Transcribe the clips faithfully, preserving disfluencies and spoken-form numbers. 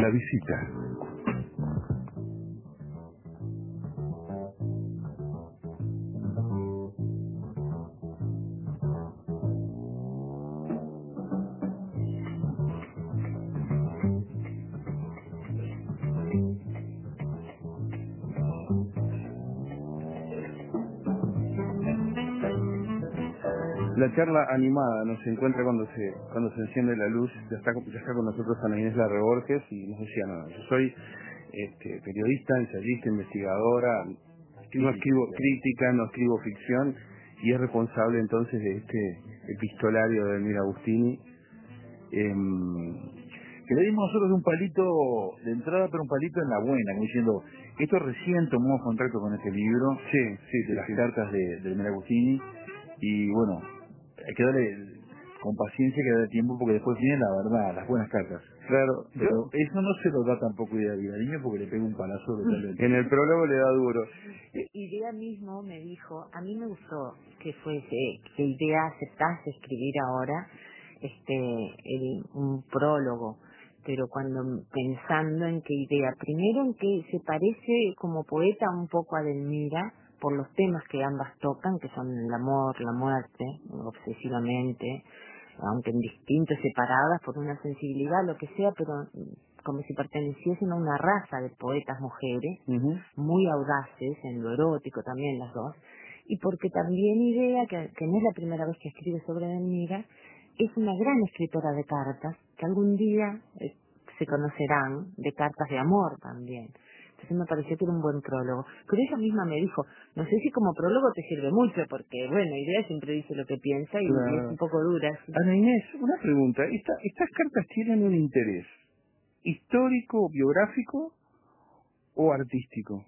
La visita. La charla animada nos encuentra cuando se cuando se enciende la luz. Ya está, ya está con nosotros Ana Inés Larre Borges y nos decía, no, yo soy este, periodista, ensayista, investigadora, no escribo crítica, no escribo ficción, y es responsable entonces de este epistolario de Elmira Agustini. Eh, que le dimos nosotros un palito de entrada, pero un palito en la buena, como diciendo, esto recién tomamos contacto con este libro, sí, sí, de sí, las sí. cartas de, de Elmira Agustini, y bueno, hay que darle con paciencia, hay que darle tiempo, porque después viene la verdad, las buenas cartas. Claro, Pero yo eso no se lo da tampoco idea a Vidariño, porque le pega un palazo totalmente. en el prólogo le da duro. Idea mismo me dijo, a mí me gustó que fuese, que Idea aceptase escribir ahora este el, un prólogo, pero cuando pensando en que Idea, primero en que se parece como poeta un poco a Delmira, por los temas que ambas tocan, que son el amor, la muerte, obsesivamente, aunque en distintos, separadas por una sensibilidad, lo que sea, pero como si perteneciesen a una raza de poetas mujeres, Uh-huh. muy audaces, en lo erótico también las dos, y porque también Idea, que, que no es la primera vez que escribe sobre Delmira, es una gran escritora de cartas, que algún día eh, se conocerán, de cartas de amor también. Entonces me pareció que era un buen prólogo. Pero ella misma me dijo, no sé si como prólogo te sirve mucho, porque bueno, Idea siempre dice lo que piensa y, y es Claro. un poco dura. ¿Sí? Ana Inés, una pregunta. Esta, ¿Estas cartas tienen un interés histórico, biográfico o artístico?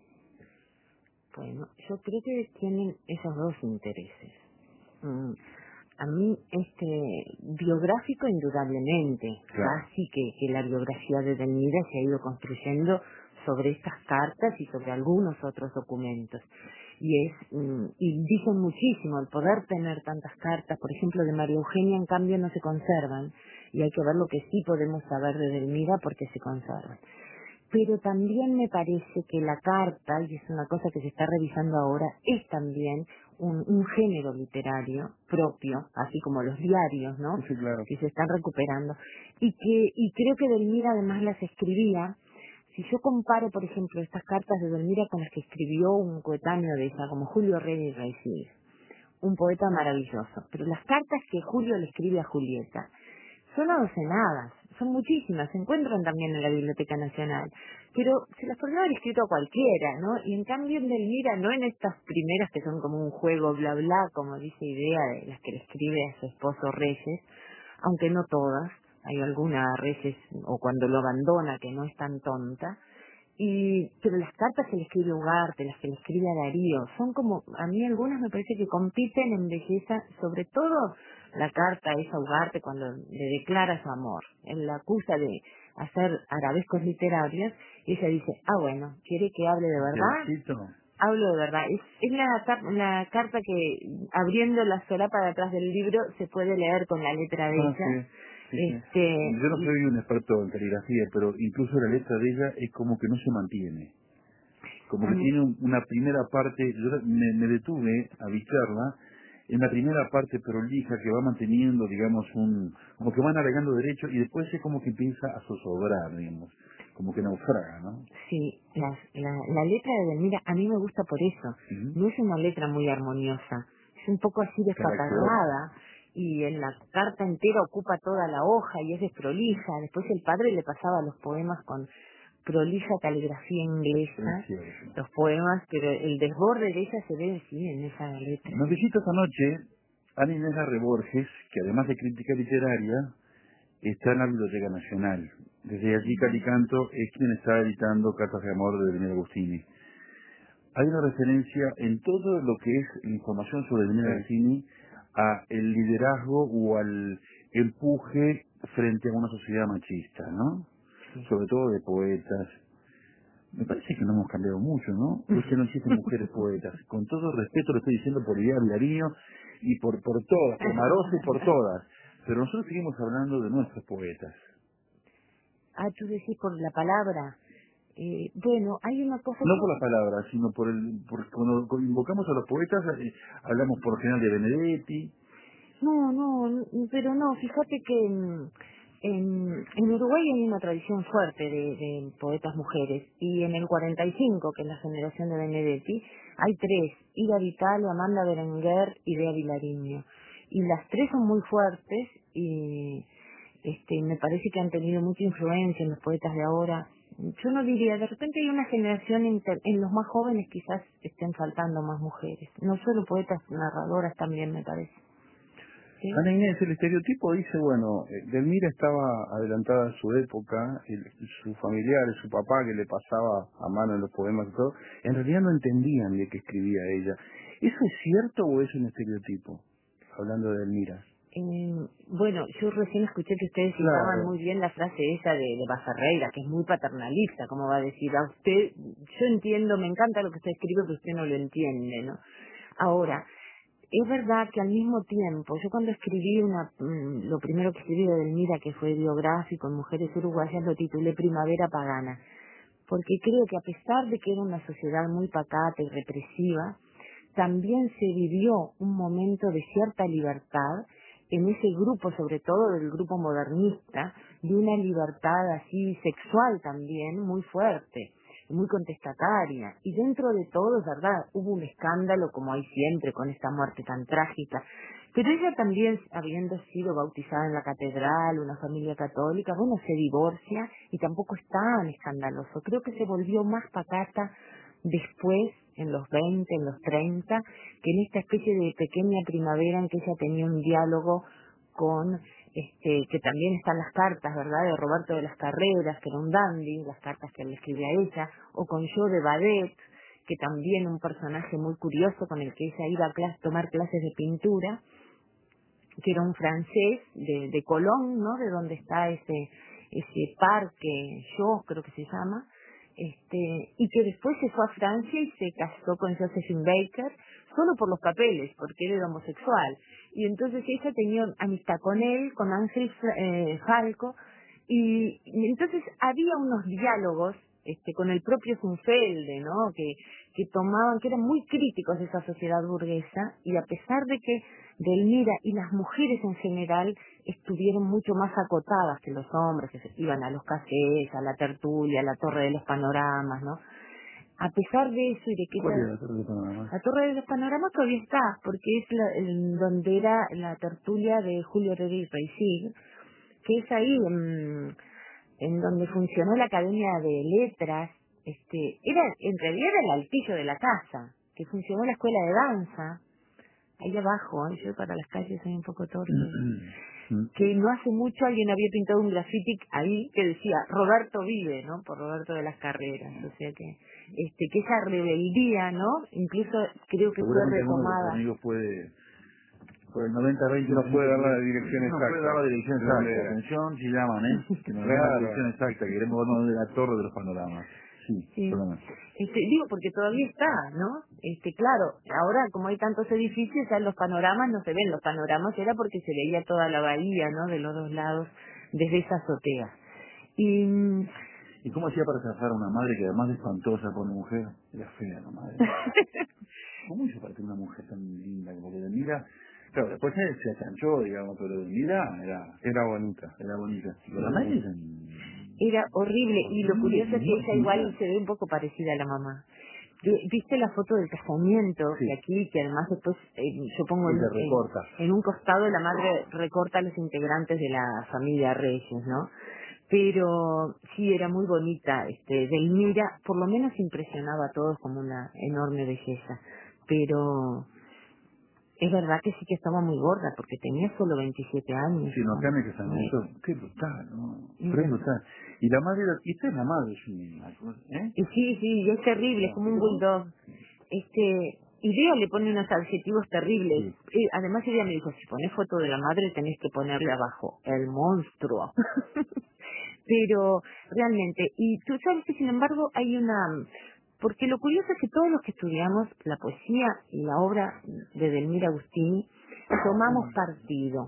Bueno, yo creo que tienen esos dos intereses. Mm, A mí, este, biográfico indudablemente, Claro. casi que, que la biografía de Delmira se ha ido construyendo sobre estas cartas y sobre algunos otros documentos. Y es, mm, y dicen muchísimo, el poder tener tantas cartas, por ejemplo, de María Eugenia en cambio no se conservan, y hay que ver lo que sí podemos saber de Delmira porque se conservan. Pero también me parece que la carta, y es una cosa que se está revisando ahora, es también un, un género literario propio, así como los diarios, ¿no? Sí, claro. Que se están recuperando. Y que y creo que Delmira además las escribía. Si yo comparo, por ejemplo, estas cartas de Delmira con las que escribió un coetáneo de ella, como Julio Rey Reisig, un poeta maravilloso. Pero las cartas que Julio le escribe a Julieta son adocenadas, son muchísimas, se encuentran también en la Biblioteca Nacional, pero se las podría haber escrito a cualquiera, ¿no? Y en cambio en Delmira, no en estas primeras que son como un juego bla bla, como dice Idea, de las que le escribe a su esposo Reyes, aunque no todas, hay alguna Reyes, o cuando lo abandona, que no es tan tonta, y pero las cartas que le escribe Ugarte, las que le escribe a Darío, son como, a mí algunas me parece que compiten en belleza, sobre todo la carta esa a Ugarte cuando le declara su amor. Él la acusa de hacer arabescos literarios y ella dice, ah bueno, ¿quiere que hable de verdad? Pedacito. Hablo de verdad. Es, es la, car- la carta que, abriendo la solapa de atrás del libro, se puede leer con la letra de Ah, ella. sí, sí, sí. Este, Yo no y, soy un experto en caligrafía, pero incluso la letra de ella es como que no se mantiene. Como que mm, tiene un- una primera parte, yo me, me detuve a visitarla, en la primera parte prolija que va manteniendo, digamos, un, como que va navegando derecho y después es como que empieza a zozobrar, digamos, como que naufraga, ¿no? Sí, las- la, la letra de Delmira a mí me gusta por eso. Ujú. No es una letra muy armoniosa, es un poco así Caracterosa. despatarrada y en la carta entera ocupa toda la hoja y es desprolija. Después el padre le pasaba los poemas con prolija caligrafía inglesa, Precioso. los poemas, pero el desborde de ella se ve sí en esa letra. Nos visita esta noche Ana Inés Larre Borges, que además de crítica literaria, está en la Biblioteca Nacional. Desde allí Calicanto es quien está editando Cartas de Amor de Delmira Agustini. Hay una referencia en todo lo que es información sobre Delmira Sí. Agustini a el liderazgo o al empuje frente a una sociedad machista, ¿no? Sí. Sobre todo de poetas. Me parece que no hemos cambiado mucho, ¿no? Es que no existen mujeres poetas. Con todo respeto lo estoy diciendo por Idea Vilariño y por, por todas, por Marosa y por todas. Pero nosotros seguimos hablando de nuestros poetas. Ah, tú decís por la palabra. Eh, bueno, hay una cosa... No por las palabras, sino por el... Por, cuando invocamos a los poetas, eh, hablamos por lo general de Benedetti. No, no, n- pero no, fíjate que mm, en, en Uruguay hay una tradición fuerte de, de poetas mujeres, y en el cuarenta y cinco, que es la generación de Benedetti, hay tres: Ida Vitale, Amanda Berenguer y Bea Vilariño. Y las tres son muy fuertes, y este me parece que han tenido mucha influencia en los poetas de ahora. Yo no diría, de repente hay una generación inter- en los más jóvenes quizás estén faltando más mujeres, no solo poetas, narradoras también, me parece. ¿Sí? Ana Inés, el estereotipo dice, bueno, eh, Delmira estaba adelantada a su época, el- sus familiares, su papá que le pasaba a mano en los poemas y todo, en realidad no entendían de qué escribía ella. ¿Eso es cierto o es un estereotipo? Hablando de Delmira. Eh, bueno, yo recién escuché que ustedes Claro. citaban muy bien la frase esa de, de Bazarreira, que es muy paternalista, como va a decir a usted, yo entiendo, me encanta lo que usted escribe, pero usted no lo entiende, ¿no? Ahora, es verdad que al mismo tiempo, yo cuando escribí una, mm, lo primero que escribí de Delmira, que fue biográfico en Mujeres Uruguayas, lo titulé Primavera Pagana, porque creo que a pesar de que era una sociedad muy pacata y represiva, también se vivió un momento de cierta libertad en ese grupo, sobre todo del grupo modernista, de una libertad así sexual también muy fuerte, muy contestataria. Y dentro de todo, es verdad, hubo un escándalo, como hay siempre, con esta muerte tan trágica. Pero ella también, habiendo sido bautizada en la catedral, una familia católica, bueno, se divorcia y tampoco es tan escandaloso. Creo que se volvió más pacata después, en los veinte, en los treinta, que en esta especie de pequeña primavera en que ella tenía un diálogo con, este, que también están las cartas, ¿verdad?, de Roberto de las Carreras, que era un dandy, las cartas que le escribía a ella, o con Jo de Badet, que también un personaje muy curioso con el que ella iba a clase, tomar clases de pintura, que era un francés de, de Colón, ¿no?, de donde está ese ese parque, yo creo que se llama, este y que después se fue a Francia y se casó con Josephine Baker solo por los papeles, porque él era homosexual. Y entonces ella tenía amistad con él, con Ángel eh, Falco, y, y entonces había unos diálogos este con el propio Zunfelde, ¿no?, que que tomaban, que eran muy críticos de esa sociedad burguesa, y a pesar de que Delmira y las mujeres en general estuvieron mucho más acotadas que los hombres, que se iban a los cafés, a la tertulia, a la torre de los panoramas, ¿no? A pesar de eso y de que ¿Cuál esa, era la torre de Panamá? la torre de los panoramas todavía está, porque es la, el- donde era la tertulia de Julio Herrera y Reisig, que es ahí en, en donde funcionó la Academia de Letras. Este, era, en realidad era el altillo de la casa, que funcionó la escuela de danza, ahí abajo, ¿eh? Yo para las calles soy un poco torpe. Que no hace mucho alguien había pintado un graffiti ahí que decía Roberto vive, ¿no?, por Roberto de las Carreras. O sea que este que esa rebeldía, ¿no?, incluso creo que fue Seguramente alguno de los retomada. amigos puede, por el noventa veinte, Nos puede dar la dirección nos exacta. puede dar la dirección De exacta. dónde era. Atención, si llaman, ¿eh? Que nos den la Claro. dirección exacta, que queremos vernos de la torre de los panoramas. Sí, Sí. perdón. Este, digo, porque todavía está, ¿no? Este, claro, ahora como hay tantos edificios, ya los panoramas no se ven. Los panoramas era porque se veía toda la bahía, ¿no?, de los dos lados, desde esa azotea. Y... ¿Y cómo hacía para casar a una madre que además de espantosa por mujer, era fea la madre? ¿Cómo hizo para tener una mujer tan linda como que de mira? Claro, después se, se achanchó, digamos, pero de mira era, Era bonita. era bonita. Pero la madre era... Era horrible, y lo curioso es que no, ella igual se ve un poco parecida a la mamá. Vi- ¿Viste la foto del casamiento? Sí. Que aquí, que además después, eh, yo pongo en, Ella en, recorta. en un costado, la madre recorta a los integrantes de la familia Reyes, ¿no? Pero sí, era muy bonita. Este, Delmira, por lo menos impresionaba a todos como una enorme belleza. Pero es verdad que sí que estaba muy gorda, porque tenía solo veintisiete años. Sí, no, acá en el ¿no? casamiento, qué brutal, ¿no? Sí. Re brutal. Y la madre, era- y esta es la madre, es una cosa, ¿eh? Y sí, sí, es terrible, es como un bulldog. Este, Idea le pone unos adjetivos terribles. Sí. Y además ella me dijo, si pones foto de la madre tenés que ponerle abajo, el monstruo. Pero realmente, y tú sabes que sin embargo hay una... Porque lo curioso es que todos los que estudiamos la poesía y la obra de Delmira Agustini tomamos partido.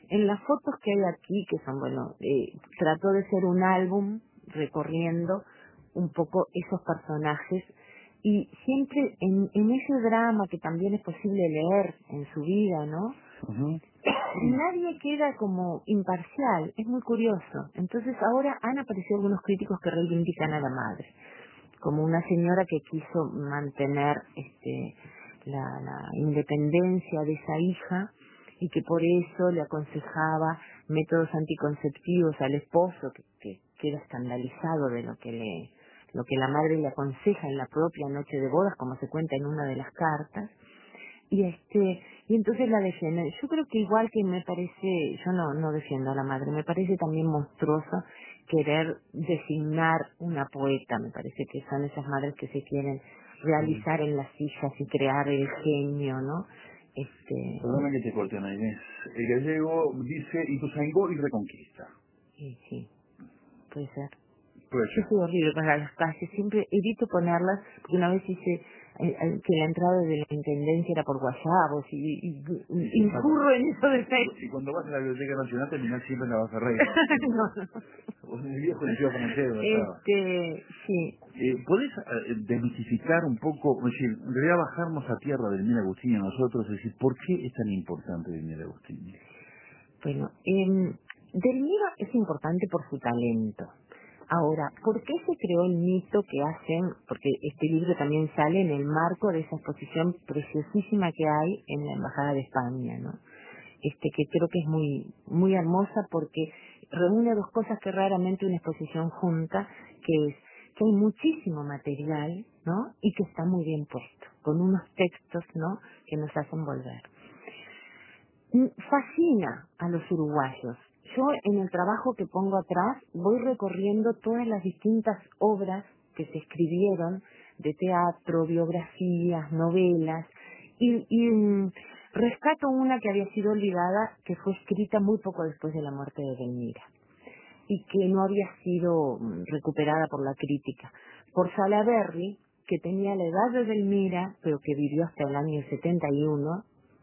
en las fotos que hay aquí, que son, bueno, eh, trató de ser un álbum recorriendo un poco esos personajes y siempre en, en ese drama que también es posible leer en su vida, ¿no? Uh-huh. Nadie queda como imparcial, es muy curioso. Entonces ahora han aparecido algunos críticos que reivindican a la madre, como una señora que quiso mantener este la, la independencia de esa hija y que por eso le aconsejaba métodos anticonceptivos al esposo, que, que queda escandalizado de lo que le lo que la madre le aconseja en la propia noche de bodas, como se cuenta en una de las cartas. Y este y entonces la defienden. Yo creo que igual que me parece, yo no no defiendo a la madre, me parece también monstruoso querer designar una poeta. Me parece que son esas madres que se quieren realizar en las hijas y crear el genio, ¿no? Este Perdona que te corte, Ana Inés. El gallego dice Ituzaingó y Reconquista. sí, sí, puede ser. Puede Yo ser. soy horrible para las calles, siempre evito ponerlas, porque una vez hice eh, eh, que la entrada de la intendencia era por guayabos y, y, y incurro en eso de ser. Y cuando vas a la Biblioteca Nacional terminás siempre en la Baja Rey. No, no. Vos en el viejo liceo francés, ¿verdad? Este, sí. Eh, ¿Podés eh, desmitificar un poco, es decir, en realidad bajarnos a tierra del Mira Agustini a nosotros, es decir, ¿por qué es tan importante el Mira Agustini? Bueno, eh, Delmira es importante por su talento. Ahora, ¿por qué se creó el mito que hacen? Porque este libro también sale en el marco de esa exposición preciosísima que hay en la Embajada de España, ¿no? Este que creo que es muy muy hermosa porque reúne dos cosas que raramente una exposición junta, que es que hay muchísimo material, ¿no? Y que está muy bien puesto, con unos textos, ¿no? Que nos hacen volver. Fascina a los uruguayos. Yo en el trabajo que pongo atrás voy recorriendo todas las distintas obras que se escribieron de teatro, biografías, novelas y, y mm, rescato una que había sido olvidada, que fue escrita muy poco después de la muerte de Delmira y que no había sido mm, recuperada por la crítica, por Salaberry, que tenía la edad de Delmira pero que vivió hasta el año setenta y uno.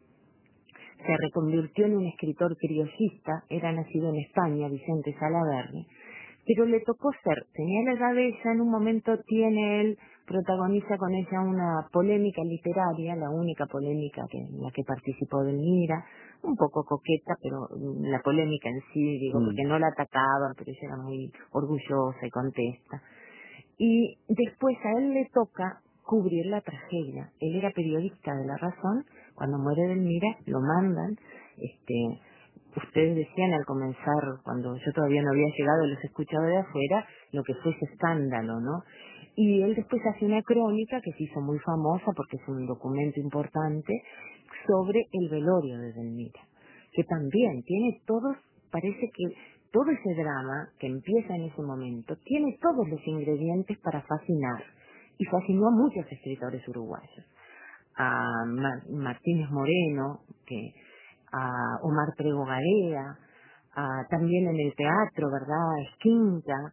Se reconvirtió en un escritor criollista, era nacido en España, Vicente Salaberry, pero le tocó ser, tenía la edad de ella, en un momento tiene él, protagoniza con ella una polémica literaria, la única polémica que, en la que participó Delmira, un poco coqueta, pero mm, la polémica en sí, digo, Mm. porque no la atacaban, pero ella era muy orgullosa y contesta. Y después a él le toca cubrir la tragedia. Él era periodista de La Razón. Cuando muere Delmira lo mandan. Este, ustedes decían al comenzar, cuando yo todavía no había llegado, los escuchaba de afuera, lo que fue ese escándalo, ¿no? Y él después hace una crónica que se hizo muy famosa porque es un documento importante sobre el velorio de Delmira, que también tiene todos, parece que todo ese drama que empieza en ese momento tiene todos los ingredientes para fascinar, y fascinó a muchos escritores uruguayos, a Ma- Martínez Moreno, que a Omar Prego Garea, a, también en el teatro, ¿verdad? Esquinca,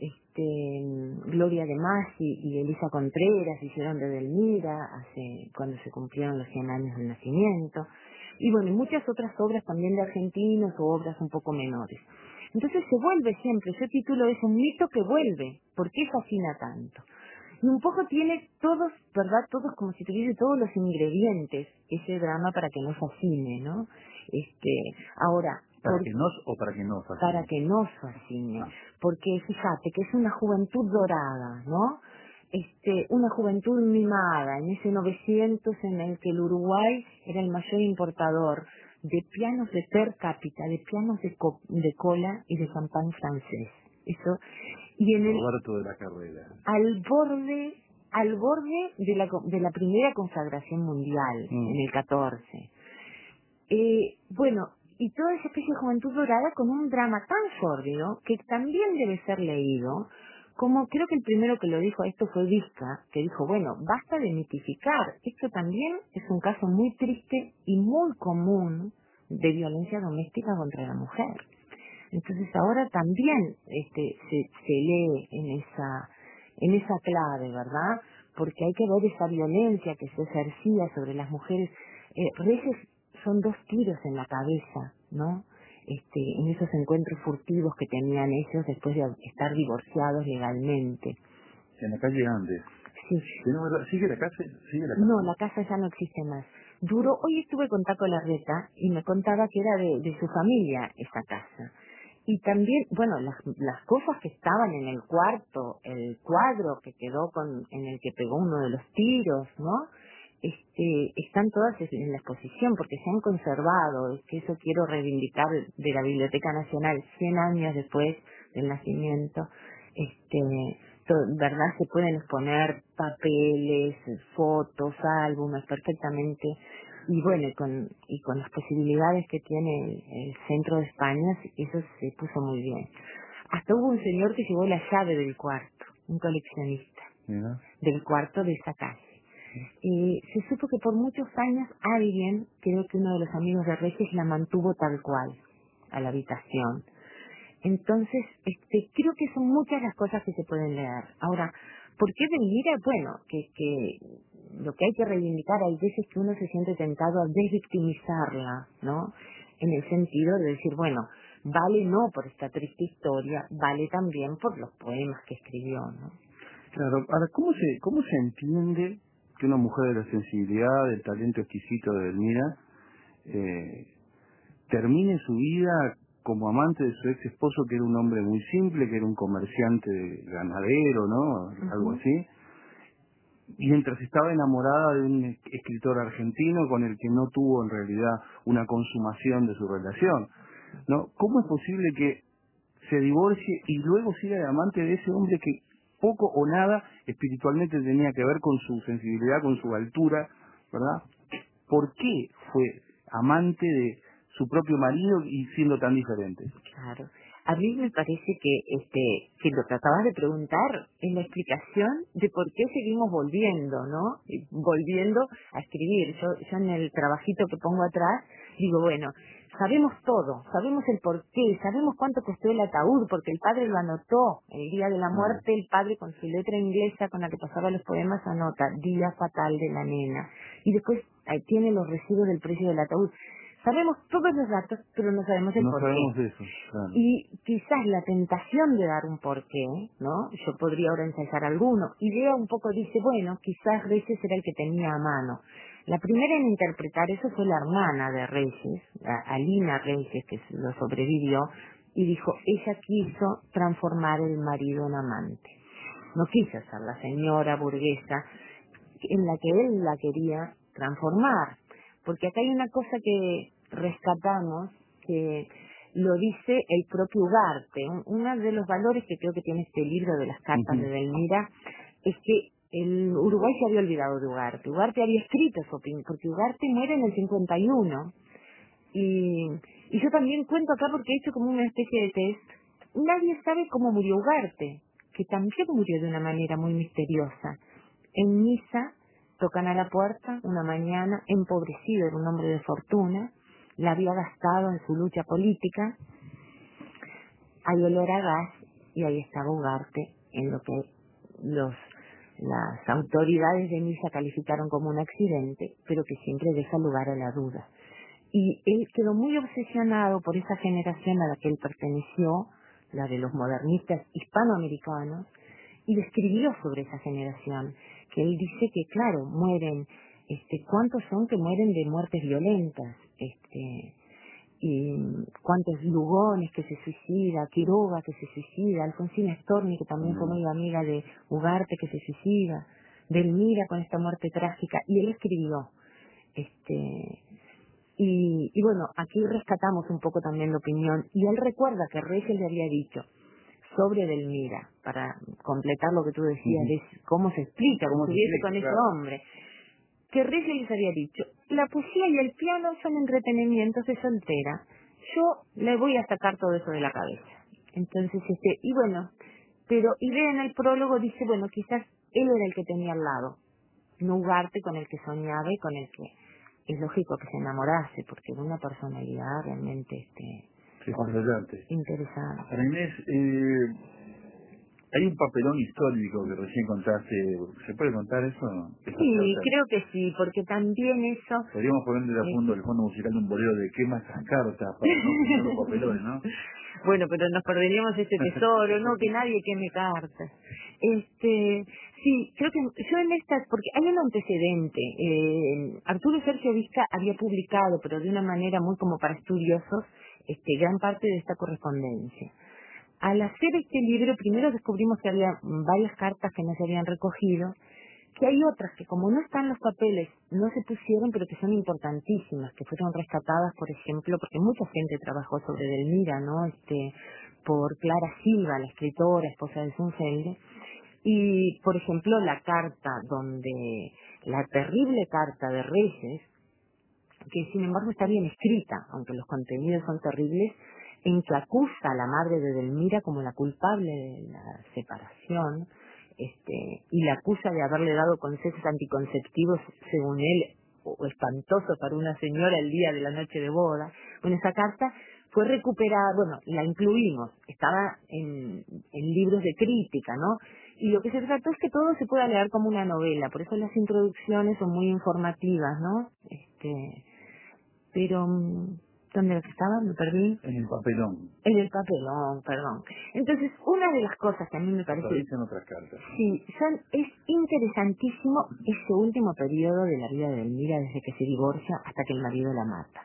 este, Gloria de Masi y Elisa Contreras hicieron de Delmira hace, cuando se cumplieron los cien años del nacimiento, y bueno, y muchas otras obras también de argentinos o obras un poco menores. Entonces se vuelve siempre, ese título es un mito que vuelve. ¿Por qué fascina tanto? Y un poco tiene todos, ¿verdad? Todos, como si tuviese todos los ingredientes, ese drama para que no fascine, ¿no? Este, ahora, ¿Para por, que nos o para que no fascine? para que no fascine, Ah. porque fíjate que es una juventud dorada, ¿no? Este, una juventud mimada, en ese novecientos en el que el Uruguay era el mayor importador de pianos de per cápita, de pianos de, co de cola y de champán francés. Eso, y en el, Roberto de la Carrera. al borde, al borde de la, co- de la primera consagración mundial, Mm. en el catorce. Eh, bueno, y toda esa especie de juventud dorada con un drama tan sórdido que también debe ser leído, como creo que el primero que lo dijo a esto fue Vizca, que dijo, bueno, basta de mitificar, esto también es un caso muy triste y muy común de violencia doméstica contra la mujer. Entonces ahora también este, se, se lee en esa, en esa clave, ¿verdad? Porque hay que ver esa violencia que se ejercía sobre las mujeres. Eh, Reyes son dos tiros en la cabeza, ¿no? este, en esos encuentros furtivos que tenían ellos después de estar divorciados legalmente. En la calle Andes. Sí. ¿Sigue la casa? ¿Sigue la casa? No, la casa ya no existe más. Duró, hoy estuve con Taco Larreta y me contaba que era de, de su familia esa casa. Y también, bueno, las, las cosas que estaban en el cuarto, el cuadro que quedó con, en el que pegó uno de los tiros, ¿no? Este, están todas en la exposición porque se han conservado. Es que eso quiero reivindicar de la Biblioteca Nacional, cien años después del nacimiento. Este, to- verdad, se pueden exponer papeles, fotos, álbumes perfectamente. Y bueno, y con, y con las posibilidades que tiene el, el centro de España, eso se puso muy bien. Hasta hubo un señor que llevó la llave del cuarto, un coleccionista, Mira. del cuarto de esa calle. Y se supo que por muchos años alguien, creo que uno de los amigos de Reyes, la mantuvo tal cual, a la habitación. Entonces, este, creo que son muchas las cosas que se pueden leer. Ahora, ¿por qué Delmira? Bueno, que, que lo que hay que reivindicar, hay veces que uno se siente tentado a desvictimizarla, ¿no? En el sentido de decir, bueno, vale no por esta triste historia, vale también por los poemas que escribió, ¿no? Claro, ahora, ¿cómo se, cómo se entiende que una mujer de la sensibilidad, del talento exquisito de Delmira, eh, termine su vida como amante de su ex esposo, que era un hombre muy simple, que era un comerciante ganadero, ¿no? Uh-huh. Algo así, mientras estaba enamorada de un escritor argentino con el que no tuvo en realidad una consumación de su relación, ¿no? ¿Cómo es posible que se divorcie y luego siga de amante de ese hombre que poco o nada espiritualmente tenía que ver con su sensibilidad, con su altura, ¿verdad? ¿Por qué fue amante de su propio marido y siendo tan diferente? Claro. A mí me parece que este que lo que acabas de preguntar es la explicación de por qué seguimos volviendo, ¿no? Y volviendo a escribir. Yo, yo en el trabajito que pongo atrás digo, bueno, sabemos todo, sabemos el por qué, sabemos cuánto costó el ataúd, porque el padre lo anotó. El día de la muerte, el padre con su letra inglesa con la que pasaba los poemas anota, día fatal de la nena. Y después ahí tiene los recibos del precio del ataúd. Sabemos todos los datos, pero no sabemos el No porqué. sabemos eso, claro. Y quizás la tentación de dar un porqué, ¿no? Yo podría ahora ensayar alguno. Idea un poco dice, bueno, quizás Reyes era el que tenía a mano. La primera en interpretar eso fue la hermana de Reyes, a- Alina Reyes, que lo sobrevivió, y dijo, ella quiso transformar el marido en amante. No quiso ser la señora burguesa en la que él la quería transformar. Porque acá hay una cosa que rescatamos, que lo dice el propio Ugarte. Un- Uno de los valores que creo que tiene este libro de las cartas Uh-huh. de Delmira es que el Uruguay se había olvidado de Ugarte. Ugarte había escrito su opinión, porque Ugarte muere en el cincuenta y uno. Y, y yo también cuento acá porque he hecho como una especie de test. Nadie sabe cómo murió Ugarte, que también murió de una manera muy misteriosa. En misa, tocan a la puerta una mañana, empobrecido, era un hombre de fortuna, la había gastado en su lucha política, hay olor a gas y ahí estaba Ugarte en lo que los las autoridades de misa calificaron como un accidente, pero que siempre deja lugar a la duda. Y él quedó muy obsesionado por esa generación a la que él perteneció, la de los modernistas hispanoamericanos, y describió sobre esa generación, que él dice que, claro, mueren, este, ¿cuántos son que mueren de muertes violentas? Este, y cuántos Lugones que se suicida, Quiroga que se suicida, Alfonsina Storni que también fue muy amiga de Ugarte que se suicida, Delmira con esta muerte trágica, y él escribió, este, y, y bueno, aquí rescatamos un poco también la opinión, y él recuerda que Reyes le había dicho sobre Delmira, para completar lo que tú decías, Uh-huh. de cómo se explica, cómo se estuviese explica, con ese claro. hombre, que Reyes les había dicho, la poesía y el piano son entretenimientos de soltera, yo le voy a sacar todo eso de la cabeza. Entonces, este, y bueno, pero Idea en el prólogo dice, bueno, quizás él era el que tenía al lado, no Ugarte con el que soñaba y con el que es lógico que se enamorase, porque era una personalidad realmente este Sí, brillante. interesante. Para Inés, eh, Hay un papelón histórico que recién contaste. ¿Se puede contar eso? Sí, creo que sí, porque también eso... Podríamos ponerle a fondo el fondo musical de un bolero de quema esas cartas para no quemar los papelones, ¿no? Bueno, pero nos perderíamos este tesoro, no, que nadie queme cartas. Este, sí, creo que yo en estas, porque hay un antecedente. Eh, Arturo Sergio Vizca había publicado, pero de una manera muy como para estudiosos, este, gran parte de esta correspondencia. Al hacer este libro, primero descubrimos que había varias cartas que no se habían recogido, que hay otras que como no están los papeles, no se pusieron, pero que son importantísimas, que fueron rescatadas, por ejemplo, porque mucha gente trabajó sobre Delmira, ¿no? Este, por Clara Silva, la escritora, esposa de Zunfelde, y, por ejemplo, la carta donde, la terrible carta de Reyes, que sin embargo está bien escrita, aunque los contenidos son terribles, en que acusa a la madre de Delmira como la culpable de la separación, este, y la acusa de haberle dado consejos anticonceptivos, según él, o espantosos para una señora el día de la noche de boda. Bueno, esa carta fue recuperada, bueno, la incluimos, estaba en, en libros de crítica, ¿no? Y lo que se trató es que todo se pueda leer como una novela, por eso las introducciones son muy informativas, ¿no? Este, pero... ¿Dónde estaba? Me perdí. En el papelón. En el papelón, perdón. Entonces, una de las cosas que a mí me parece... Aparecen otras cartas. Sí, son, es interesantísimo ese último periodo de la vida de Delmira, desde que se divorcia hasta que el marido la mata.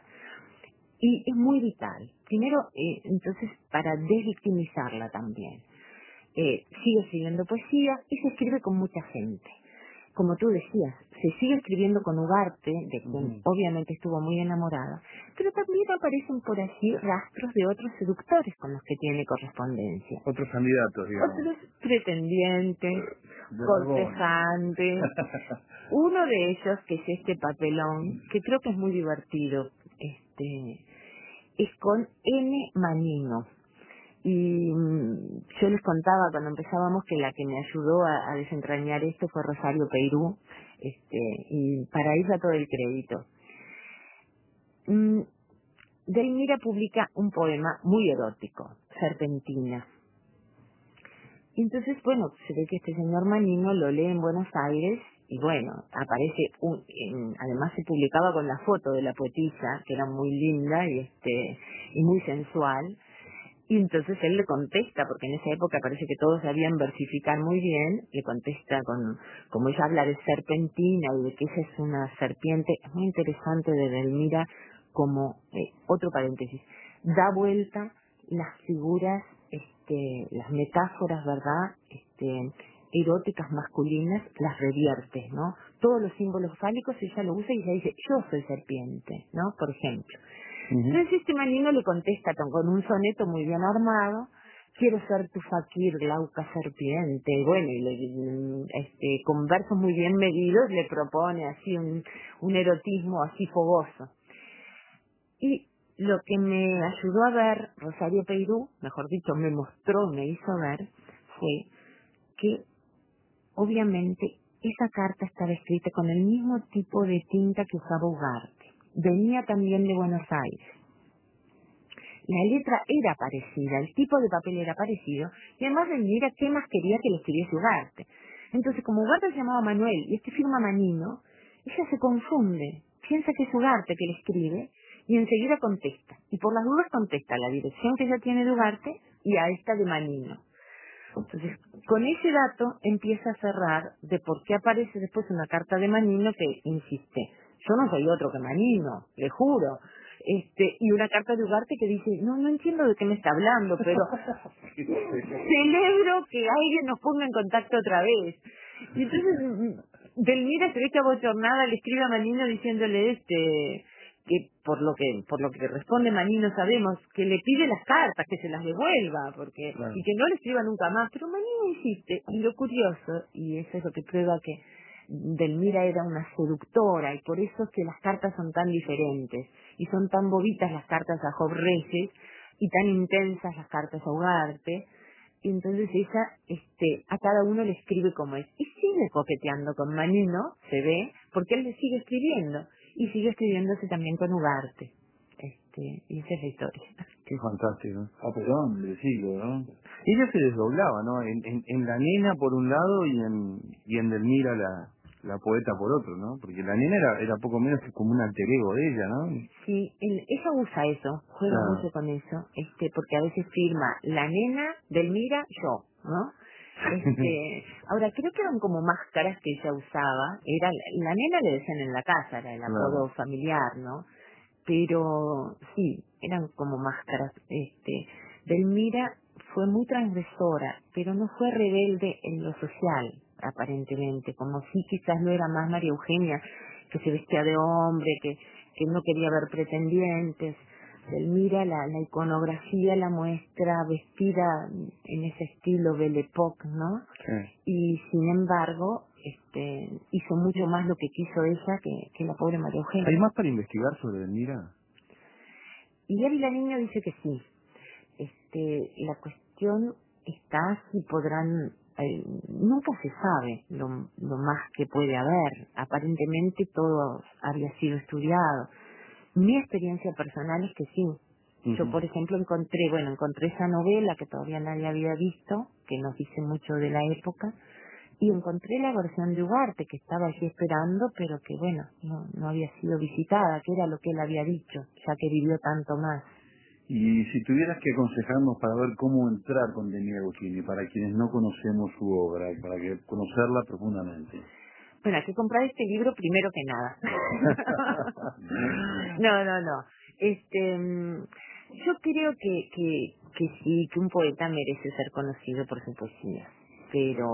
Y es muy vital. Primero, eh, entonces, para desvictimizarla también. Eh, sigue escribiendo poesía y se escribe con mucha gente. Como tú decías, se sigue escribiendo con Ugarte, de quien uh-huh. obviamente estuvo muy enamorada, pero también aparecen por allí rastros de otros seductores con los que tiene correspondencia. Otros candidatos, digamos. Otros pretendientes, cortejantes. Uno de ellos, que es este papelón, que creo que es muy divertido, este, es con N. Manino. Y mmm, yo les contaba cuando empezábamos que la que me ayudó a, a desentrañar esto fue Rosario Peirú, este, y para ella todo el crédito. Mm, Delmira publica un poema muy erótico, Serpentina. Y entonces, bueno, se ve que este señor Manino lo lee en Buenos Aires y bueno, aparece, un, en, además se publicaba con la foto de la poetisa, que era muy linda y, este, y muy sensual. Y entonces él le contesta, porque en esa época parece que todos sabían versificar muy bien, le contesta con, como ella habla de serpentina y de que esa es una serpiente, es muy interesante de Delmira como, eh, otro paréntesis, da vuelta las figuras, este, las metáforas, ¿verdad?, este, eróticas masculinas, las revierte, ¿no? Todos los símbolos fálicos ella lo usa y ella dice, yo soy serpiente, ¿no?, por ejemplo. Uh-huh. Entonces este Manino le contesta con un soneto muy bien armado, quiero ser tu fakir, glauca serpiente, bueno, y le, este, con versos muy bien medidos le propone así un, un erotismo así fogoso. Y lo que me ayudó a ver Rosario Peirú, mejor dicho, me mostró, me hizo ver, fue que obviamente esa carta estaba escrita con el mismo tipo de tinta que usaba Ugarte. Venía también de Buenos Aires. La letra era parecida, el tipo de papel era parecido, y además Delmira qué más quería que le escribiese Ugarte. Entonces, como Ugarte se llamaba Manuel y este firma Manino, ella se confunde, piensa que es Ugarte que le escribe, y enseguida contesta. Y por las dudas contesta a la dirección que ella tiene de Ugarte y a esta de Manino. Entonces, con ese dato empieza a cerrar de por qué aparece después una carta de Manino que insiste, yo no soy otro que Manino, le juro. Este, y una carta de Ugarte que dice, no, no entiendo de qué me está hablando, pero celebro que alguien nos ponga en contacto otra vez. Y entonces, Delmira se ve que abochornada le escribe a Manino diciéndole este... que por lo que por lo que responde Manino sabemos que le pide las cartas, que se las devuelva, porque claro. Y que no le escriba nunca más, pero Manino insiste, y lo curioso, y eso es lo que prueba que Delmira era una seductora, y por eso es que las cartas son tan diferentes, y son tan bobitas las cartas a Job Reyes, y tan intensas las cartas a Ugarte, y entonces ella este, a cada uno le escribe como es, y sigue coqueteando con Manino, se ve, porque él le sigue escribiendo, y sigue escribiéndose también con Ugarte. Este, y esa es la historia. Qué fantástico. Ah, perdón, del siglo, ¿no? Ella se desdoblaba, ¿no? En, en, en la nena por un lado y en, y en Delmira la, la poeta por otro, ¿no? Porque la nena era, era poco menos que como un alter ego de ella, ¿no? Sí, el, ella usa eso, juega Claro. mucho con eso, este, porque a veces firma la nena, Delmira, yo, ¿no? Este, ahora creo que eran como máscaras que ella usaba, era la, la nena le decían en la casa, era el apodo Claro. familiar, ¿no? Pero sí, eran como máscaras. Este, Delmira fue muy transgresora, pero no fue rebelde en lo social, aparentemente, como si quizás lo era más María Eugenia, que se vestía de hombre, que, que no quería ver pretendientes. Delmira, la, la iconografía la muestra vestida en ese estilo Belle Époque, ¿no? Sí. Y sin embargo, este, hizo mucho más lo que quiso ella que, que la pobre María Eugenia. ¿Hay más para investigar sobre Delmira? Y él y la niña dice que sí. Este, la cuestión está si podrán, eh, nunca se sabe lo, lo más que puede haber. Aparentemente todo había sido estudiado. Mi experiencia personal es que sí. Yo, Uh-huh. por ejemplo, encontré, bueno, encontré esa novela que todavía nadie había visto, que nos dice mucho de la época, y encontré la versión de Ugarte que estaba allí esperando, pero que, bueno, no, no había sido visitada, que era lo que él había dicho, ya que vivió tanto más. Y si tuvieras que aconsejarnos para ver cómo entrar con Delmira Agostini, para quienes no conocemos su obra, para que conocerla profundamente. Bueno, hay que comprar este libro primero que nada. no, no, no. Este, mm, yo creo que, que, que sí, que un poeta merece ser conocido por su poesía, pero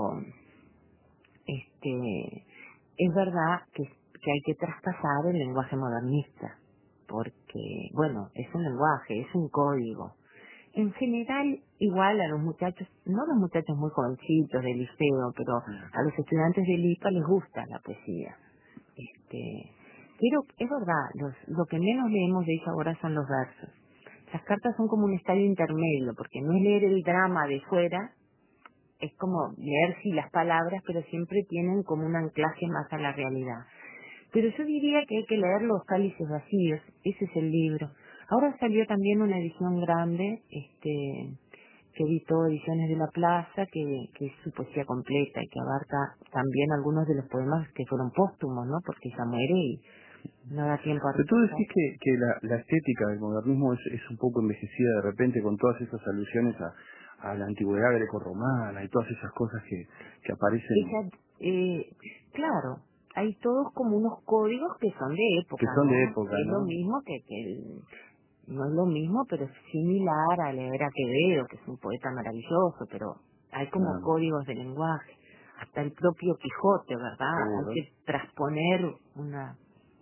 este, es verdad que, que hay que traspasar el lenguaje modernista, porque, bueno, es un lenguaje, es un código. En general, igual a los muchachos, no los muchachos muy jovencitos del liceo, pero a los estudiantes del I P A les gusta la poesía. Este, pero es verdad, los, lo que menos leemos de ella ahora son los versos. Las cartas son como un estadio intermedio, porque no es leer el drama de fuera, es como leer sí las palabras, pero siempre tienen como un anclaje más a la realidad. Pero yo diría que hay que leer Los cálices vacíos, ese es el libro. Ahora salió también una edición grande, este, que editó Ediciones de la Plaza, que, que es su poesía completa y que abarca también algunos de los poemas que fueron póstumos, ¿no? Porque ella muere y no da tiempo a Pero tú repasar. decís que, que la, la estética del modernismo es, es un poco envejecida de repente con todas esas alusiones a, a la antigüedad grecorromana y todas esas cosas que, que aparecen, Ella, eh, claro, hay todos como unos códigos que son de que época, son de ¿no? época, Es lo ¿no? mismo que, que el- no es lo mismo, pero es similar a leer a Quevedo, que es un poeta maravilloso, pero hay como Claro. códigos de lenguaje. Hasta el propio Quijote, ¿verdad? Seguro. Hay que transponer una,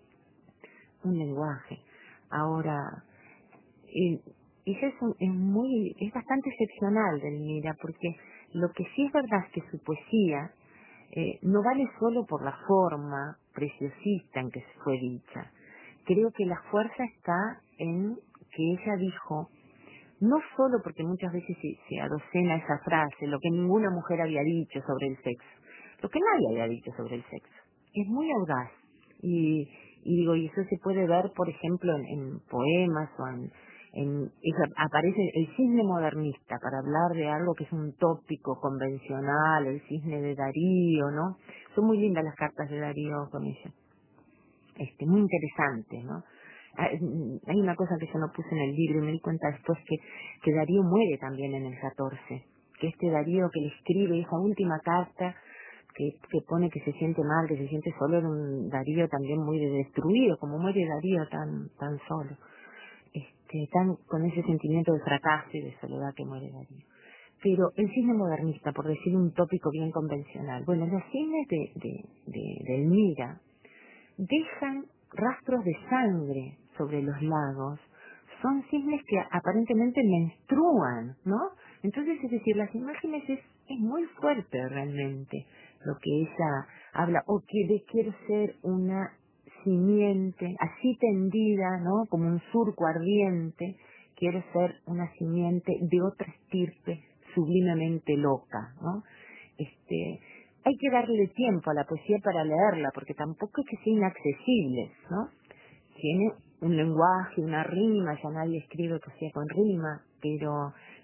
un lenguaje. Ahora, eh, ella es, un- es muy, es bastante excepcional, Delmira, porque lo que sí es verdad es que su poesía eh, no vale solo por la forma preciosista en que fue dicha. Creo que la fuerza está en que ella dijo, no solo porque muchas veces se, se adocena esa frase, lo que ninguna mujer había dicho sobre el sexo, lo que nadie había dicho sobre el sexo, es muy audaz. Y, y digo, y eso se puede ver, por ejemplo, en, en poemas o en, en esa- aparece el cisne modernista para hablar de algo que es un tópico convencional, el cisne de Darío, ¿no? Son muy lindas las cartas de Darío con ella, este, muy interesante, ¿no? Ah, mm, Hay una cosa que yo no puse en el libro y me di cuenta después que, que Darío muere también en el catorce, que este Darío que le escribe esa última carta que, que pone que se siente mal, que se siente solo, era un Darío también muy destruido, como muere Darío tan tan solo, este, tan con ese sentimiento de fracaso y de soledad que muere Darío. Pero el cine modernista, por decir un tópico bien convencional, bueno, los cines de, de, de, de Elmira dejan rastros de sangre sobre los lagos. Son cisnes que aparentemente menstruan, ¿no? Entonces, es decir, las imágenes es, es muy fuerte realmente lo que ella habla, o quiere, quiero ser una simiente, así tendida, ¿no? Como un surco ardiente, quiero ser una simiente de otra estirpe sublimemente loca, ¿no? Este, hay que darle tiempo a la poesía para leerla, porque tampoco es que sea inaccesible, ¿no? Tiene un lenguaje, una rima, ya nadie escribe poesía con rima, pero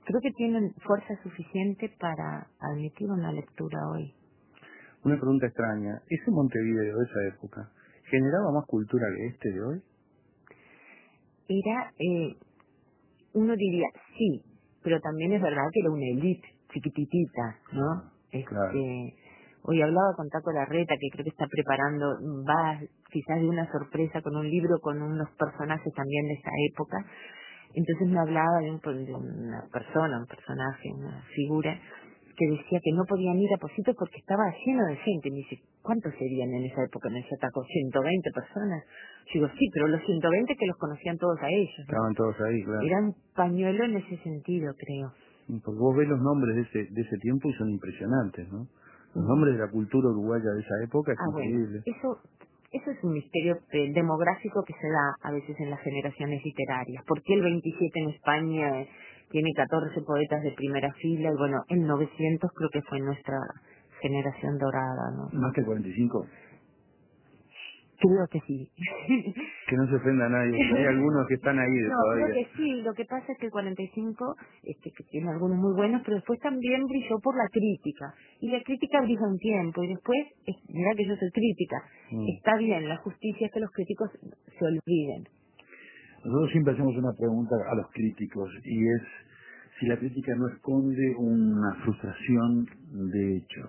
creo que tienen fuerza suficiente para admitir una lectura hoy. Una pregunta extraña. ¿Ese Montevideo de esa época generaba más cultura que este de hoy? Era, eh, uno diría, sí, pero también es verdad que era una élite chiquititita, ¿no? Este, Claro. Hoy hablaba con Taco Larreta, que creo que está preparando, va quizás de una sorpresa con un libro con unos personajes también de esa época. Entonces me hablaba de, un, de una persona, un personaje, una figura, que decía que no podían ir a Positos porque estaba lleno de gente. Me dice, ¿cuántos serían en esa época? Me decía Taco, ciento veinte personas. Yo digo, sí, pero los ciento veinte que los conocían todos a ellos, ¿no? Estaban todos ahí, claro. Era un pañuelo en ese sentido, creo. Porque vos ves los nombres de ese, de ese tiempo y son impresionantes, ¿no? Los Mm. nombres de la cultura uruguaya de esa época es Ah, bueno, increíble. eso eso es un misterio eh, demográfico que se da a veces en las generaciones literarias. ¿Por qué el veintisiete en España eh, tiene catorce poetas de primera fila? Y bueno, el novecientos creo que fue nuestra generación dorada, ¿no? ¿Más que cuarenta y cinco? Creo que sí. Que no se ofenda a nadie, porque hay algunos que están ahí de No, creo todavía. que sí. Lo que pasa es que el cuarenta y cinco, este, que tiene algunos muy buenos, pero después también brilló por la crítica. Y la crítica brilla un tiempo. Y después, es, mira que yo soy crítica. Mm. Está bien, la justicia es que los críticos se olviden. Nosotros siempre hacemos una pregunta a los críticos y es si la crítica no esconde una frustración de hecho.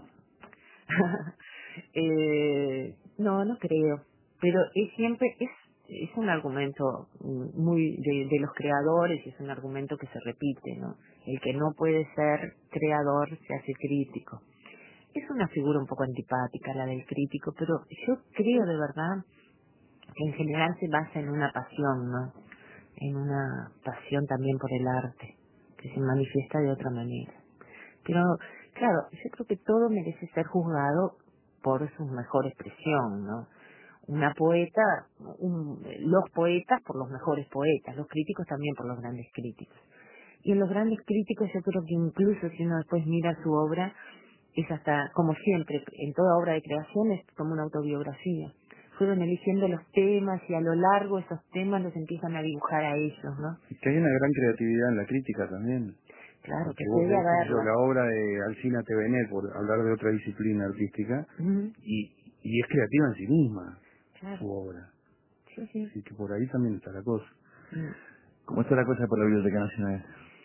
eh, no, no creo. Pero es siempre, es, es un argumento muy de, de los creadores y es un argumento que se repite, ¿no? El que no puede ser creador se hace crítico. Es una figura un poco antipática la del crítico, pero yo creo de verdad que en general se basa en una pasión, ¿no? En una pasión también por el arte, que se manifiesta de otra manera. Pero, claro, yo creo que todo merece ser juzgado por su mejor expresión, ¿no? Una poeta, un, los poetas por los mejores poetas, los críticos también por los grandes críticos. Y en los grandes críticos yo creo que incluso si uno después mira su obra, es hasta, como siempre, en toda obra de creación es como una autobiografía. Fueron eligiendo los temas y a lo largo esos temas los empiezan a dibujar a ellos, ¿no? Y que hay una gran creatividad en la crítica también. Claro, Porque que vos puede ves, qué sé yo, haberla. la obra de Alcina Tevenet, por hablar de otra disciplina artística, Ujú. y, y es creativa en sí misma, Claro, su obra. sí, sí. Así que por ahí también está la cosa. Mm. ¿Cómo está la cosa por la Biblioteca Nacional?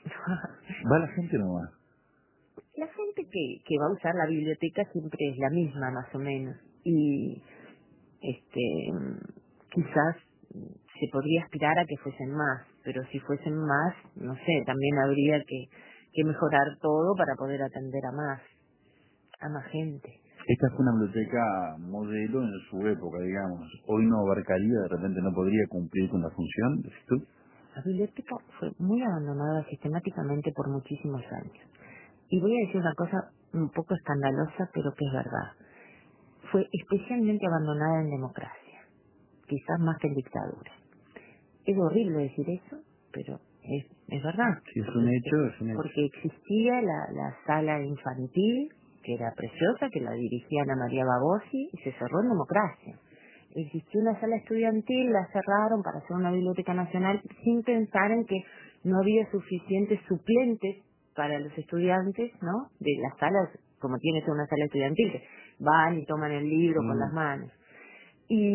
¿Va la gente o no va? La gente que, que va a usar la biblioteca siempre es la misma, más o menos. Y este quizás se podría aspirar a que fuesen más, pero si fuesen más, no sé, también habría que, que mejorar todo para poder atender a más, a más gente. Esta fue una biblioteca modelo en su época, digamos. Hoy no abarcaría, de repente no podría cumplir con la función, decís tú. La biblioteca fue muy abandonada sistemáticamente por muchísimos años. Y voy a decir una cosa un poco escandalosa, pero que es verdad. Fue especialmente abandonada en democracia, quizás más que en dictadura. Es horrible decir eso, pero es, es verdad. Si es un hecho, es un hecho. Porque existía la, la sala infantil, que era preciosa, que la dirigía Ana María Babosi, y se cerró en democracia. Existió una sala estudiantil, la cerraron para hacer una biblioteca nacional, sin pensar en que no había suficientes suplentes para los estudiantes, ¿no? De las salas, como tiene que ser una sala estudiantil, que van y toman el libro con Mm. las manos. Y,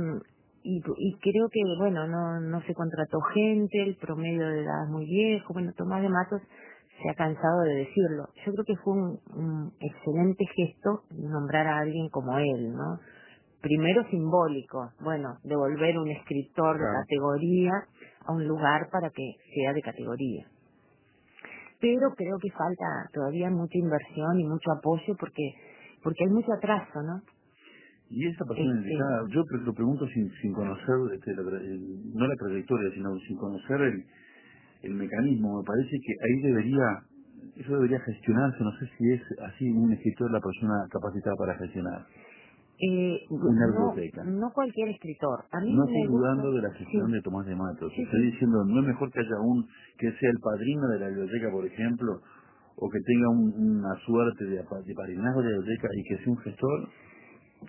y, y creo que, bueno, no, no se contrató gente, el promedio de edad es muy viejo. Bueno, Tomás de Matos se ha cansado de decirlo. Yo creo que fue un, un excelente gesto nombrar a alguien como él, ¿no? Primero simbólico, bueno, devolver un escritor de Claro. categoría a un lugar para que sea de categoría. Pero creo que falta todavía mucha inversión y mucho apoyo porque porque hay mucho atraso, ¿no? Y esa persona Este, indicada, yo pre- lo pregunto sin, sin conocer, este, la tra- el- no la trayectoria, sino sin conocer el, el mecanismo. Me parece que ahí debería, eso debería gestionarse. No sé si es así un escritor la persona capacitada para gestionar Eh, una no, biblioteca. no cualquier escritor. A mí No me estoy gusta. dudando de la gestión Sí, de Tomás de Matos. sí, Estoy sí. diciendo, no es mejor que haya un que sea el padrino de la biblioteca, por ejemplo, o que tenga un- una suerte de, apa- de padrinazgo de la biblioteca y que sea un gestor.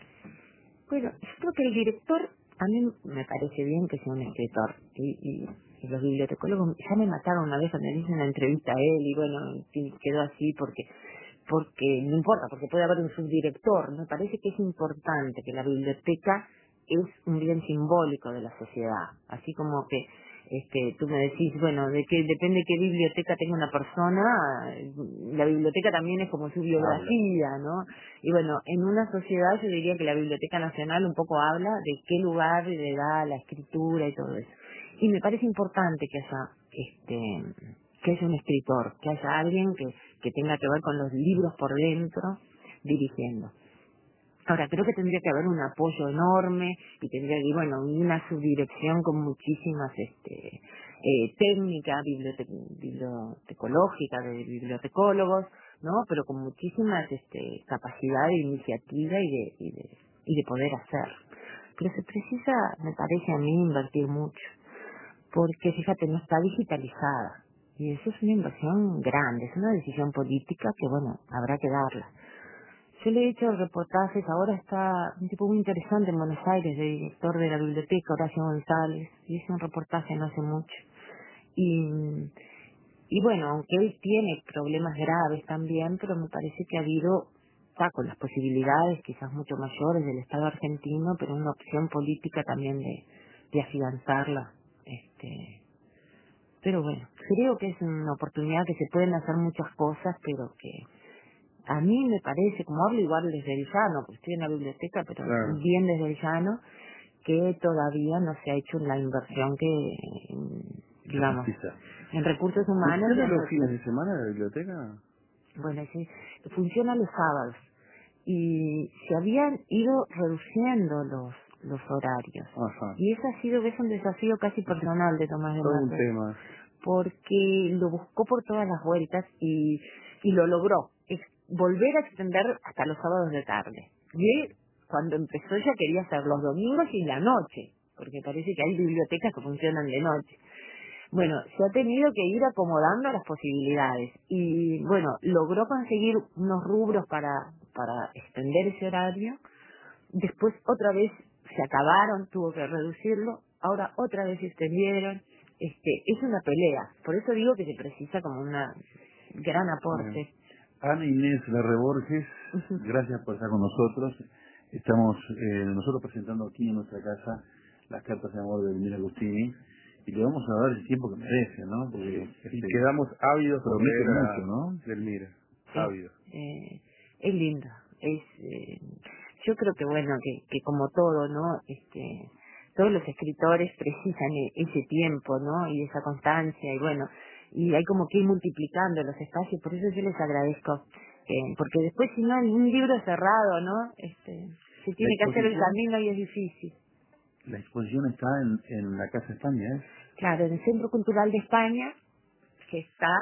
Bueno, yo creo que el director, a mí me parece bien que sea un escritor. Y, y los bibliotecólogos ya me mataron una vez cuando le hice una entrevista a él y bueno, y quedó así porque porque no importa, porque puede haber un subdirector. Me parece que es importante que la biblioteca es un bien simbólico de la sociedad, así como que este, tú me decís, bueno, de que depende qué biblioteca tenga una persona, la biblioteca también es como su biografía, ¿no? Y bueno, en una sociedad yo diría que la Biblioteca Nacional un poco habla de qué lugar le da la escritura y todo eso. Y me parece importante que haya, este, que haya un escritor, que haya alguien que, que tenga que ver con los libros por dentro, dirigiendo. Ahora, creo que tendría que haber un apoyo enorme y tendría que, bueno, una subdirección con muchísimas este, eh, técnicas bibliote bibliotecológicas de bibliotecólogos, ¿no? Pero con muchísimas este, capacidad de iniciativa y de, y, de, y de poder hacer. Pero se precisa, me parece a mí, invertir mucho, porque fíjate, no está digitalizada. Y eso es una inversión grande, es una decisión política que, bueno, habrá que darla. Yo le he hecho reportajes, ahora está un tipo muy interesante en Buenos Aires, de director de la biblioteca, Horacio González, y hice un reportaje no hace mucho. Y, y bueno, aunque él tiene problemas graves también, pero me parece que ha habido, está con las posibilidades quizás mucho mayores del Estado argentino, pero una opción política también de, de afianzarla. Este, pero bueno, creo que es una oportunidad que se pueden hacer muchas cosas, pero que a mí me parece, como hablo igual desde el llano, porque estoy en la biblioteca, pero Claro. bien desde el llano, que todavía no se ha hecho la inversión que, digamos, en recursos humanos. ¿Funciona en los recursos- fines de semana la biblioteca? Bueno, sí, funciona los sábados y se habían ido reduciendo los los horarios. Ajá. Y ese ha sido, es un desafío casi personal de Tomás de Todo un Matos, tema. porque lo buscó por todas las vueltas y, y lo logró, es volver a extender hasta los sábados de tarde. Y él, cuando empezó, ya quería hacer los domingos y la noche, porque parece que hay bibliotecas que funcionan de noche. Bueno, se ha tenido que ir acomodando las posibilidades y, bueno, logró conseguir unos rubros para, para extender ese horario. Después otra vez se acabaron, tuvo que reducirlo, ahora otra vez se extendieron. Este, es una pelea, por eso digo que se precisa como una gran aporte. Bien. Ana Inés Larre Borges, Ujú. gracias por estar con nosotros. Estamos eh, nosotros presentando aquí en nuestra casa las cartas de amor de Elmira Agustini y le vamos a dar el tiempo que merece, ¿no? Porque Y este, quedamos ávidos por promete leer a mucho, ¿no? Delmira. Sí, Ávidos. eh, es lindo. Es, eh, yo creo que bueno, que, que como todo, ¿no? Este, todos los escritores precisan e- ese tiempo, ¿no? Y esa constancia y bueno, y hay como que ir multiplicando los espacios, por eso yo les agradezco, eh, porque después si no, un libro cerrado, ¿no? Este, se tiene que hacer el exposición- camino y es difícil. La exposición está en, en la Casa España, ¿eh? Claro, en el Centro Cultural de España, que está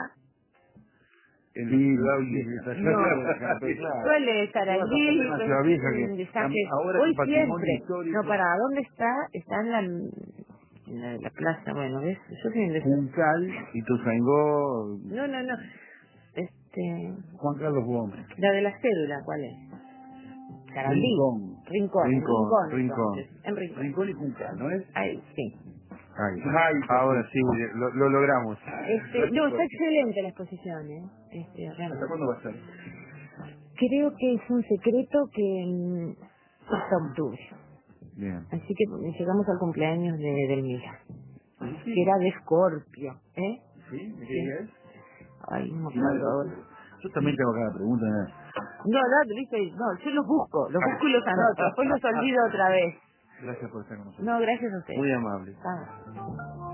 En Sí, Ciudad sí, Vieja. está No, cerca, claro. suele estar Toda allí, esa parte de la Ciudad Vieja que un desastre. am- ahora es Hoy un patrimonio siempre. histórico. No, ¿para dónde está? Está en la, en la, la plaza, bueno, ¿ves? Yo soy un desastre. Juncal, Ituzaingó. No, no, no. Este, Juan Carlos Gómez, la de la cédula, ¿cuál es? Sarandí. Rincón. Rincón, en Rincón, Rincón, Rincón. entonces. En Rincón. Rincón y Juncal, ¿no es? Ahí, sí. Ay, Ay, ahora perfecto. sí, lo, lo logramos. Este, no, está excelente la exposición, ¿eh? Este, ¿Hasta realmente. cuándo va a ser? Creo que es un secreto que mm, hasta octubre. Bien. Así que llegamos al cumpleaños de Delmira, Sí. que era de Escorpio, ¿eh? ¿Sí? ¿De qué día es? Ay, no me Final de acuerdo ahora. octubre. Yo también tengo cada pregunta. ¿eh? No, no, viste, no, yo los busco, los busco y los anoto, después los olvido otra vez. Gracias por estar con nosotros. No, gracias a ustedes. Muy amable. Ah.